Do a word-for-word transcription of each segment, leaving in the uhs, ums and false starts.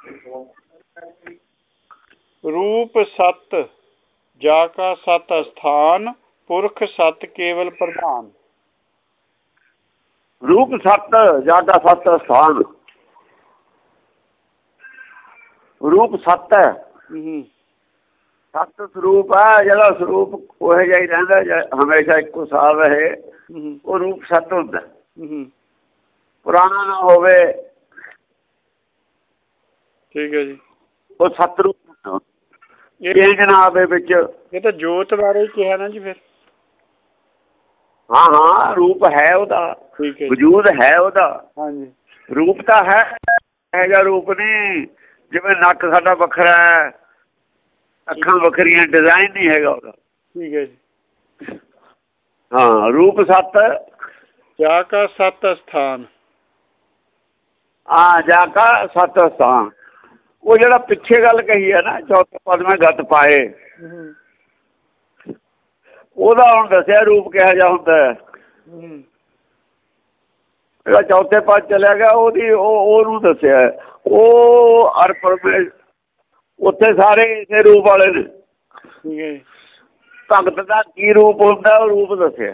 रूप सत जाका सत स्थान पुरख सत केवल प्रधान। रूप सत जाका सत स्थान, रूप सत है, सत स्वरूप है। जरा स्वरूप वह जा ही रहा हमेशा एको साल रहे, वो रूप सत होता पुराना ना होवे। ठीक है जी, वो सत रूप चेंज ना आवे विच। ये तो जोत बारे ही कहा ना जी फिर। हाँ हाँ रूप है ओदा, वजूद है ओदा। हाँ जी, रूप तो है, ऐसा रूप नहीं जिवें नक साडा वखरा है, अखां वखरियां, डिजाइन नहीं हैगा ओदा। ठीक है जी। हाँ रूप सत जाका सत स्थान। हाँ जाका सत स्थान, वो जरा पिछे गल कही है ना चौथे पद में गत पाए, ओदा हुण दसिया रूप किहो जिहा हुंदा है। ਜਿਹੜਾ चौथे पद चलिया गया ओदी ओनू दसिया ओ अर परमेश उत्थे सारे इसे रूप वाले ने। भगत दा की रूप हुंदा ओ रूप दसिया।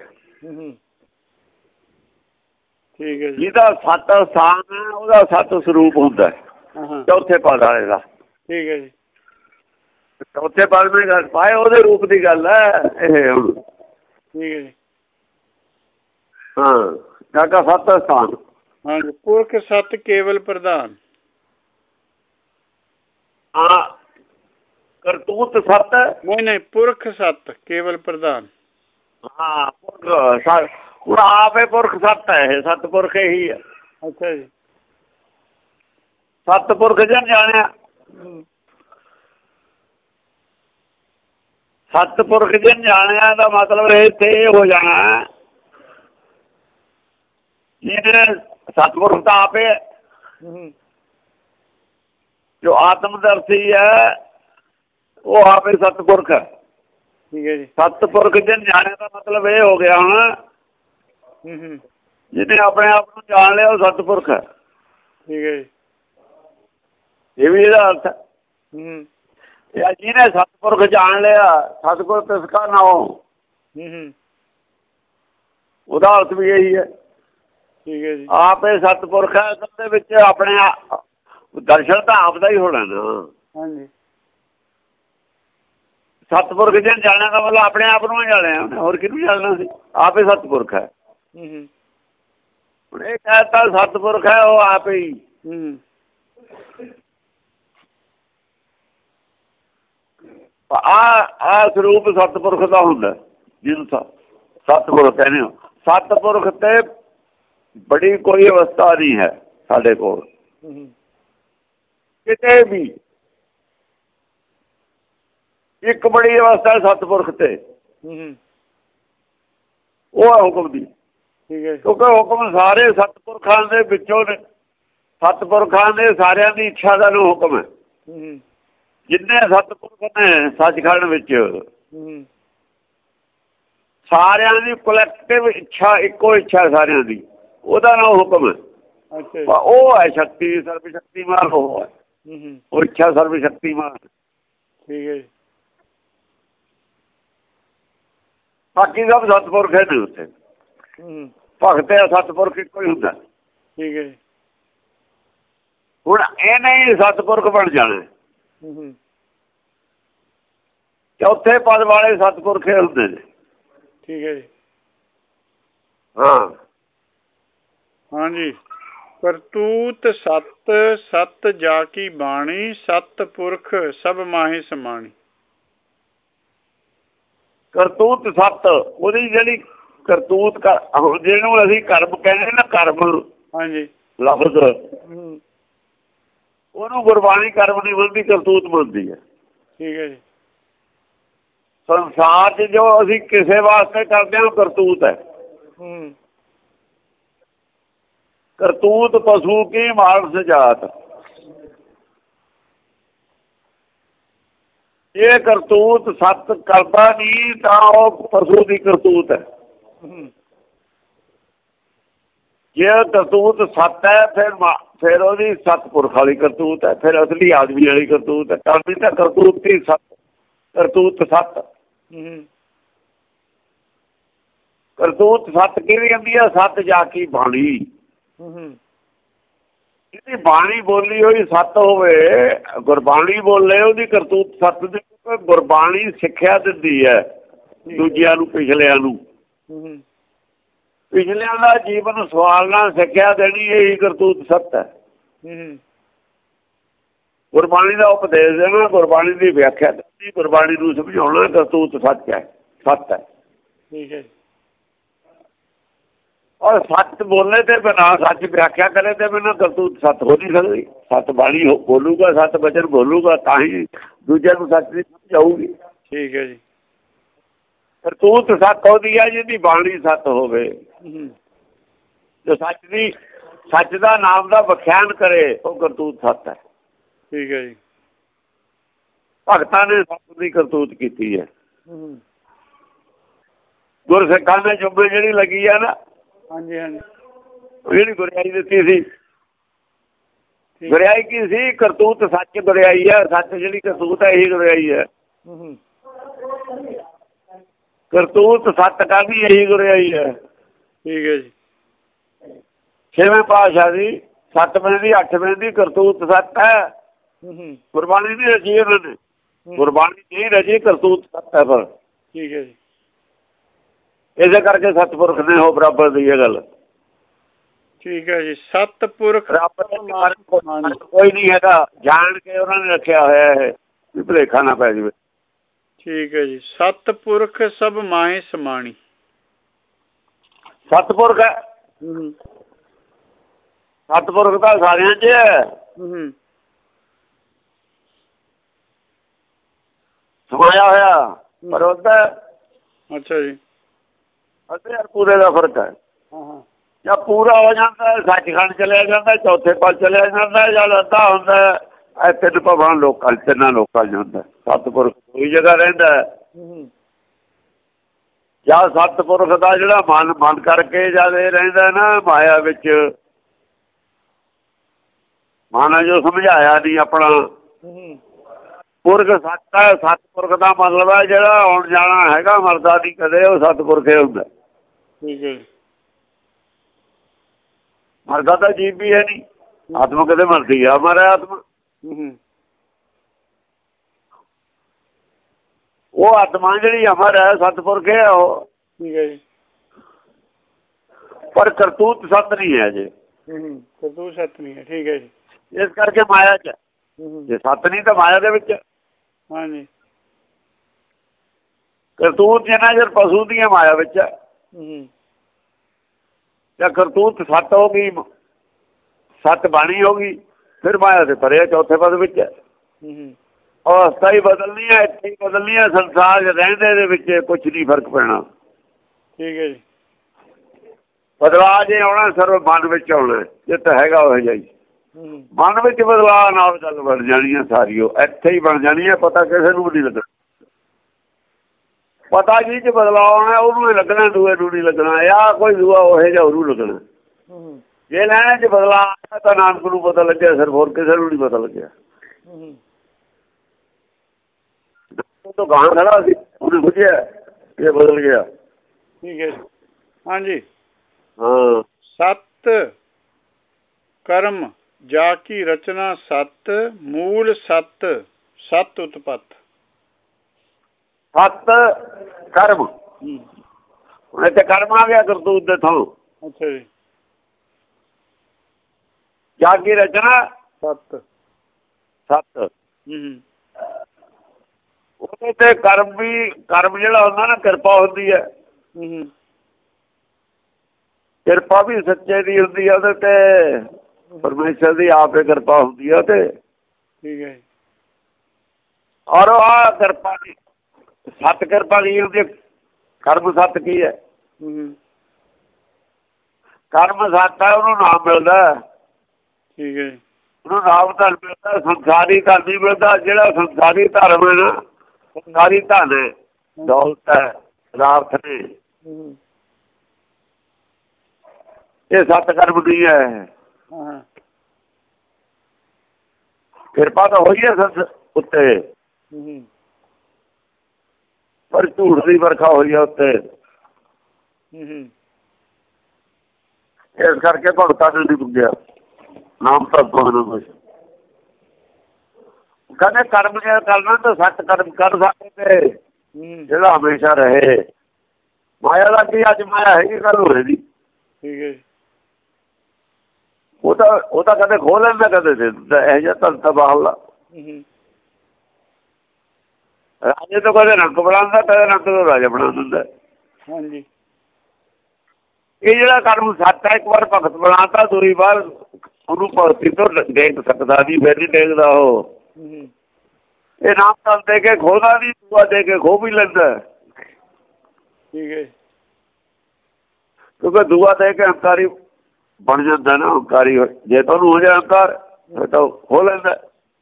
ठीक है, जिहदा सत स्थान है ओदा सत स्वरूप हुंदा है चौथे पद वाले दा। ठीक है जी। चौथे पद में गल पाए ओदे रूप दी गल है ये हुण। ठीक है जी। हाँ जाका सत स्थान। हाँ जी, पुरख सत केवल प्रधान। हाँ करतूत सत, नहीं नहीं पुरख सत केवल प्रधान। हाँ पुरख पूरा आप है, पुरख सत है, सतपुरख ही है। अच्छा जी। सतपुरख जन जाने, सतपुरख जन जाने का मतलब इत्थे हो जाना जिन्हें सतपुरख तो आप है, जो आत्मदर्शी है वो आप ही सतपुरख है। ठीक है जी। सतपुरख जन जाने का मतलब ये हो गया हूं जिन्हें अपने आप को जान लिया वो सतपुरख है। ठीक है जी। ये भी ਇਹਦਾ अर्थ है। या जिन्हें सतपुरख जान लिया सतगुर तिसका नाम, ਉਹਦਾ अर्थ भी यही है। ठीक है जी। आप ये सतपुरख है, सबके विच अपने दर्शन तो आप दा ही होना ना। हाँ जी। सतपुरख जन जाने का मतलब अपने आप ਨੂੰ ਜਾਣਿਆ ਉਹਨੇ, ਹੋਰ ਕਿਹਨੂੰ ਜਾਣਨਾ ਸੀ। आप ही सतपुरख है। ਹੁਣ ਇਹ कहता सतपुरख है वो आप ही। आ आ स्वरूप सतपुरख का हुंदा जिन सतपुरख कहने हो। सतपुरख ते बड़ी कोई अवस्था नहीं है साडे कोल किते भी। एक बड़ी अवस्था है सतपुरख ते, वो है हुक्म दी। क्योंकि हुक्म सारे सतपुरखां दे विचों ने, सतपुरखां दे सारियां दी इच्छा दा हुक्म है। जिन्ने सतपुरख ने सचखंड विच सारियां दी कलैक्टिव इच्छा, इक्को इच्छा सारियां दी, ओदा नाम हुक्म है। वो है शक्ति, सर्व शक्तिमान वो है, वो इच्छा सर्व शक्तिमान। ठीक है। बाकी सब सतपुरख है ने उत्थे भगत है सतपुरख इक्को ही हुंदा। ठीक है। हुण इहने ही सतपुरख बन जाना। चौथे पद वाले सतपुरख हुंदे ने। ठीक है जी। हाँ हाँ जी। करतूत सत सत जाकी बाणी सत पुरख सब माहे समाणी। करतूत सत ਉਹਦੀ ਜਿਹੜੀ ਕਰਤੂਤ ਜਿਹਨੂੰ ਅਸੀਂ ਕਰਮ ਕਹਿੰਦੇ ਨਾ, ਕਰਮ ਹਾਂਜੀ ਲਫ਼ਜ਼ ਉਹਨੂੰ ਗੁਰਬਾਣੀ ਕਰਮ ਨਹੀਂ ਮੰਨਦੀ, ਕਰਤੂਤ ਮੰਨਦੀ ਹੈ। ਠੀਕ ਹੈ ਜੀ। ਸੰਸਾਰ 'ਚ ਜੋ ਅਸੀਂ ਕਿਸੇ ਵਾਸਤੇ ਕਰਦੇ ਹਾਂ ਕਰਤੂਤ ਹੈ। ਕਰਤੂਤ ਪਸ਼ੂ ਕੀ ਮਾਨਸ ਜਾਤ, ਇਹ ਕਰਤੂਤ ਸਤ ਕਰਦਾ ਨਹੀਂ ਤਾਂ ਉਹ ਪਸ਼ੂ ਦੀ ਕਰਤੂਤ ਹੈ। ਜੇ ਕਰਤੂਤ ਸੱਤ ਹੈ ਫਿਰ ਫਿਰ ਉਹਦੀ ਸਤਪੁਰਖ ਵਾਲੀ ਕਰਤੂਤ ਹੈ, ਫਿਰ ਅਸਲੀ ਆਦਮੀ ਵਾਲੀ ਕਰਤੂਤ ਹੈ। ਕਰਨੀ ਤਾਂ ਕਰਤੂਤ ਦੀ ਸੱਤ, ਕਰਤੂਤ ਸੱਤ। ਕਰਤੂਤ ਸੱਤ ਕਿਹੜੀ ਹੁੰਦੀ ਹੈ? ਸੱਤ ਜਾ ਕੀ ਬਾਣੀ, ਜਿਹਦੀ ਬਾਣੀ ਬੋਲੀ ਹੋਈ ਸੱਤ ਹੋਵੇ, ਗੁਰਬਾਣੀ ਬੋਲੇ ਉਹਦੀ ਕਰਤੂਤ ਸੱਤ ਦੀ। ਗੁਰਬਾਣੀ ਸਿੱਖਿਆ ਦਿੰਦੀ ਹੈ ਦੂਜਿਆਂ ਨੂੰ, ਪਿਛਲਿਆਂ ਨੂੰ। ਪਿਛਲਿਆਂ ਦਾ ਜੀਵਨ ਸਵਾਲਣਾ, ਸਿੱਖਿਆ ਦੇਣੀ, ਇਹੀ ਕਰਤੂਤ ਸੱਤ ਹੈ। ਗੁਰਬਾਣੀ ਦਾ ਉਪਦੇਸ਼ ਦੇਣਾ, ਗੁਰਬਾਣੀ ਦੀ ਵਿਆਖਿਆ ਕਰਨੀ, ਗੁਰਬਾਣੀ ਨੂੰ ਸਮਝਾਉਣਾ, ਕਰਤੂਤ ਸੱਚ ਹੈ, ਸੱਤ ਹੈ। ਠੀਕ ਹੈ। ਔਰ ਸੱਚ ਬੋਲਣੇ ਤੇ ਬਿਨਾਂ, ਸੱਚ ਵਿਆਖਿਆ ਕਰੇ ਤੇ ਬਿਨਾਂ ਕਰਤੂਤ ਸੱਤ ਹੋ ਨਹੀਂ ਸਕਦੀ। ਸੱਤ ਬਾਣੀ ਬੋਲੂਗਾ, ਸੱਤ ਬਚਨ ਬੋਲੂਗਾ, ਤਾਂ ਹੀ ਦੂਜਿਆਂ ਨੂੰ ਸੱਚ ਦੀ ਸਮਝ ਆਊਗੀ। ਠੀਕ ਹੈ ਜੀ। ਕਰਤੂਤ ਸੱਤ ਉਹਦੀ ਹੈ ਜਿਹਦੀ ਬਾਣੀ ਸੱਤ ਹੋਵੇ, ਜੋ ਸੱਚ ਦੀ, ਸੱਚ ਦਾ ਨਾਮ ਦਾ ਵਿਖਿਆਨ ਕਰੇ, ਉਹ ਕਰਤੂਤ ਸੱਤ ਹੈ। ਠੀਕ ਹੈ ਜੀ। ਭਗਤਾਂ ਨੇ ਸੱਤ ਦੀ ਕਰਤੂਤ ਕੀਤੀ ਹੈ। ਗੁਰਸਿੱਖਾਂ ਨੇ ਜੁੱਬੇ ਜਿਹੜੀ ਲੱਗੀ ਆ ਨਾ, ਹਾਂਜੀ ਹਾਂਜੀ, ਜਿਹੜੀ ਗੁਰਿਆਈ ਦਿੱਤੀ ਸੀ, ਗੁਰਿਆਈ ਕੀ ਸੀ? ਕਰਤੂਤ ਸੱਚ ਗੁਰਿਆਈ ਹੈ। ਸੱਚ ਜਿਹੜੀ ਕਰਤੂਤ ਹੈ ਇਹੀ ਗੁਰਿਆਈ ਹੈ। ਕਰਤੂਤ ਸੱਤ ਕਾਹਦੀ, ਇਹੀ ਗੁਰਿਆਈ ਹੈ। ਠੀਕ ਹੈ ਜੀ। ਛੇਵੇਂ ਪਾਤਸ਼ਾਹ ਦੀ ਸੱਤਵੇਂ ਦੀ ਅੱਠਵੇਂ ਦੀ ਕਰਤੂਤ ਸੱਤ ਹੈ। ਗੁਰਬਾਣੀ ਨਹੀਂ ਰਚੀ ਉਹਨਾਂ ਨੇ, ਗੁਰਬਾਣੀ ਨਹੀਂ ਰਚੀ, ਕਰਤੂਤ ਸੱਤ ਹੈ। ਪਰ ਠੀਕ ਹੈ ਜੀ। ਇਸੇ ਕਰਕੇ ਸਤਿਪੁਰਖ ਨੇ ਉਹ ਬਰਾਬਰ ਦੀ ਇਹ ਗੱਲ। ਠੀਕ ਹੈ ਜੀ। ਸਤਿਪੁਰਖ ਕੋਈ ਨਹੀਂ ਹੈਗਾ, ਜਾਣ ਕੇ ਉਹਨਾਂ ਨੇ ਰੱਖਿਆ ਹੋਇਆ ਹੈ ਵੀ ਭੁਲੇਖਾ ਨਾ ਪੈ ਜਾਵੇ। ਠੀਕ ਹੈ ਜੀ। ਸਤਿਪੁਰਖ ਸਭ ਮਾਹੇ ਸਮਾਣੀ। ਸਤਿਪੁਰਖ ਹੈ, ਸਤਿਪੁਰਖ ਤਾਂ ਸਾਰਿਆਂ 'ਚ ਹੈ, ਸਮਾਇਆ ਹੋਇਆ, ਪਰ ਉਹਦਾ ਅੱਛਾ ਜੀ, ਅੱਧੇ ਪੂਰੇ ਦਾ ਫਰਕ ਹੈ। ਜਾਂ ਪੂਰਾ ਹੋ ਜਾਂਦਾ ਸੱਚਖੰਡ ਚਲਿਆ ਜਾਂਦਾ, ਚੌਥੇ ਪਦ ਚਲਿਆ ਜਾਂਦਾ, ਜਦ ਅੱਧਾ ਹੁੰਦਾ ਇਹ ਤਿੰਨ ਭਵਾਂ ਲੋਕਾਂ, ਤਿੰਨਾਂ ਲੋਕਾਂ 'ਚ ਹੁੰਦਾ। ਸਤਿਪੁਰਖ ਕੋਈ ਜਗ੍ਹਾ ਰਹਿੰਦਾ। ਜਾਂ ਸਤਿਪੁਰਖ ਦਾ ਜਿਹੜਾ ਮਨ ਮਨ ਕਰਕੇ ਜਦ ਇਹ ਰਹਿੰਦਾ ਨਾ ਮਾਇਆ ਵਿੱਚ, ਮਨ ਜੋ ਸਮਝਾਇਆ ਨਹੀਂ ਆਪਣਾ, ਪੁਰਖ ਸੱਤ ਹੈ। ਸਤਿਪੁਰਖ ਦਾ ਮਤਲਬ ਹੈ ਜਿਹੜਾ ਆਉਣ ਜਾਣਾ ਹੈਗਾ, ਮਰਦਾ ਨਹੀਂ ਕਦੇ, ਉਹ ਸਤਿਪੁਰਖ ਹੀ ਹੁੰਦਾ। ਠੀਕ ਹੈ। ਮਰਦਾ ਤਾਂ ਜੀਵ ਵੀ ਹੈ ਨਹੀਂ, ਆਤਮਾ ਕਦੇ ਮਰਦੀ ਆ, ਮਰਿਆ ਆਤਮਾ। ਉਹ ਆਤਮਾ ਜਿਹੜੀ ਅਮਰ ਹੈ, ਸਤਿਪੁਰਖ ਹੈ ਉਹ। ਠੀਕ ਹੈ ਜੀ। ਪਰ ਕਰਤੂਤ ਸੱਤ ਨਹੀਂ ਹੈ ਜੇ, ਕਰਤੂਤ ਸੱਤ ਨਹੀਂ ਹੈ। ਠੀਕ ਹੈ ਜੀ। ਇਸ ਕਰਕੇ ਮਾਇਆ 'ਚ, ਜੇ ਸੱਤ ਨਹੀਂ ਤਾਂ ਮਾਇਆ ਦੇ ਵਿੱਚ। ਹਾਂਜੀ। ਕਰਤੂਤ ਜਿੰਨਾ ਚਿਰ ਪਸ਼ੂ ਦੀਆਂ ਮਾਇਆ ਵਿੱਚ ਹੈ, ਜਾਂ ਕਰਤੂਤ ਸੱਤ ਹੋ ਗਈ, ਸੱਤ ਬਾਣੀ ਹੋ ਗਈ, ਫਿਰ ਮਾਇਆ ਦੇ ਪਰੇ ਚੌਥੇ ਪਦ ਵਿੱਚ ਹੈ। ਅਵਸਥਾ ਹੀ ਬਦਲਣੀ ਹੈ, ਇੱਥੇ ਹੀ ਬਦਲਣੀ ਹੈ। ਸੰਸਾਰ ਰਹਿੰਦੇ ਦੇ ਵਿੱਚ ਕੁਛ ਨਹੀਂ ਫਰਕ ਪੈਣਾ। ਠੀਕ ਹੈ ਜੀ। ਬਦਲਾਅ ਜੇ ਆਉਣਾ ਸਿਰਫ ਮਨ ਵਿੱਚ ਆਉਣਾ, ਜਿੱਥੇ ਹੈਗਾ ਉਹ ਜਿਹਾ ਹੀ। ਮਨ ਵਿੱਚ ਬਦਲਾਅ ਨਾਲ ਗੱਲ ਬਣ ਜਾਣੀ ਹੈ ਸਾਰੀ, ਉਹ ਇੱਥੇ ਹੀ ਬਣ ਜਾਣੀ ਹੈ। ਪਤਾ ਕਿਸੇ ਨੂੰ ਨਹੀਂ ਲੱਗਣਾ, ਪਤਾ ਜੀ ਚ ਬਦਲਾਅ ਆਉਣਾ ਉਹਨੂੰ ਲੱਗਣਾ, ਦੂਏ ਨੂੰ ਨਹੀਂ ਲੱਗਣਾ। ਆ ਕੋਈ ਦੂਆ ਉਹ ਜਿਹਾ ਉਹਨੂੰ ਲੱਗਣਾ। ਜੇ ਲੈਣੇ ਚ ਬਦਲਾਅ ਆਇਆ ਤਾਂ ਨਾਨਕ ਨੂੰ ਪਤਾ ਲੱਗਿਆ, ਸਿਰਫ ਹੋਰ ਕਿਸੇ ਨੂੰ ਨਹੀਂ ਪਤਾ ਲੱਗਿਆ। ਤੋਂ ਗਾਂ ਖੜਾ ਸੀ, ਉਹਨੇ ਪੁੱਛਿਆ ਇਹ ਬਦਲ ਗਿਆ। ਠੀਕ ਹੈ। ਹਾਂਜੀ। ਹਾਂ। ਸਤ ਕਰਮ ਜਾ ਕੀ ਰਚਨਾ ਸਤ, ਮੂਲ ਸਤ, ਸਤ ਉਤਪਤ। ਸਤ ਕਰਮ, ਹੁਣ ਇੱਥੇ ਕਰਮ ਆ ਗਿਆ ਕਰਤੂਤ ਦੇ ਥਾਂ। ਅੱਛਾ ਜੀ। ਜਾ ਕੀ ਰਚਨਾ ਸਤ, ਸਤ। ਉਹਦੇ ਤੇ ਕਰਮ ਵੀ, ਕਰਮ ਜਿਹੜਾ ਹੁੰਦਾ ਨਾ ਕਿਰਪਾ ਹੁੰਦੀ ਹੈ। ਕਿਰਪਾ ਵੀ ਸੱਚੇ ਦੀ ਹੁੰਦੀ ਹੈ, ਉਹਦੇ ਤੇ ਪਰਮੇਸ਼ਰ ਦੀ ਆਪੇ ਕਿਰਪਾ ਹੁੰਦੀ ਹੈ ਤੇ। ਠੀਕ ਹੈ। ਔਰ ਆਹ ਕਿਰਪਾ ਦੀ ਸੱਤ ਕਿਰਪਾ ਦੀ ਹੁੰਦੀ, ਕਰਮ ਸੱਤ ਕੀ ਹੈ? ਕਰਮ ਸੱਤ ਹੈ, ਉਹਨੂੰ ਨਾਮ ਮਿਲਦਾ। ਠੀਕ ਹੈ। ਉਹਨੂੰ ਨਾਮ ਧਨ ਮਿਲਦਾ, ਸੰਸਾਰੀ ਧਨ ਨਹੀਂ ਮਿਲਦਾ। ਜਿਹੜਾ ਸੰਸਾਰੀ ਧਰਮ ਹੈ ਨਾ, ਸੰਸਾਰੀ ਧਨ ਹੈ, ਦੌਲਤ ਹੈ, ਰਾਤ ਨੇ, ਇਹ ਸੱਤ ਕਰਮ ਦੀ ਹੈ। ਹਾਂ ਕਿਰਪਾ ਤਾਂ ਹੋਈ ਹੈ ਸੱਤ ਉੱਤੇ, ਹੂੰ ਪਰ ਝੂਠ ਦੀ ਵਰਖਾ ਹੋਈ ਹੈ ਉੱਤੇ। ਹੂੰ ਇਸ ਕਰਕੇ ਭਗਤਾਂ ਨੇ ਨਹੀਂ ਪੁੱਜਿਆ ਨਾਮ ਤਾਂ ਕੋਈ ਕੁਛ ਕਹਿੰਦੇ ਕਰਮ ਜੇ ਕਰਨਾ ਤਾਂ ਸੱਤ ਕਰਮ ਕਰ ਸਕਦੇ ਜਿਹੜਾ ਹਮੇਸ਼ਾ ਰਹੇ। ਮਾਇਆ ਦਾ ਕੀ ਅੱਜ ਮਾਇਆ ਹੈਗੀ ਗੱਲ ਹੋ ਰਹੀ। ਠੀਕ ਹੈ ਉਹ ਤਾਂ ਉਹ ਤਾਂ ਕਦੇ ਖੋਹ ਲੈਂਦਾ ਕਦੇ ਦੇ ਦਿੰਦਾ ਇਹੋ ਜਿਹਾ ਤਾਂ ਤਬਾਹਲਾ। ਰਾਜੇ ਤੋਂ ਕਦੇ ਰੰਗ ਬਣਾਉਂਦਾ ਕਦੇ ਰੰਗ ਤੋਂ ਰਾਜਾ ਬਣਾ ਦਿੰਦਾ। ਹਾਂਜੀ ਇਹ ਜਿਹੜਾ ਕਰਮ ਸੱਤ ਹੈ ਇੱਕ ਵਾਰ ਭਗਤ ਬਣਾਤਾ ਦੂਰੀ ਵਾਰ ਉਹਨੂੰ ਭਗਤੀ ਤੋਂ ਦੇਖ ਸਕਦਾ ਜੀ ਫਿਰ ਨਹੀਂ ਦੇਖਦਾ ਉਹ। ਇਹ ਨਾਮ ਤਾਂ ਦੇ ਕੇ ਖੋਦਾ ਨਹੀਂ ਦੂਆ ਦੇ ਕੇ ਖੋ ਵੀ ਲੈਂਦਾ। ਠੀਕ ਹੈ ਕਿਉਂਕਿ ਦੂਆ ਦੇ ਕੇ ਹੰਕਾਰੀ ਬਣ ਜਾਂਦਾ ਨਾ ਹੰਕਾਰੀ ਜੇ ਤੁਹਾਨੂੰ ਹੋ ਜਾਏ ਹੰਕਾਰ ਫਿਰ ਤਾਂ ਖੋ ਲੈਂਦਾ।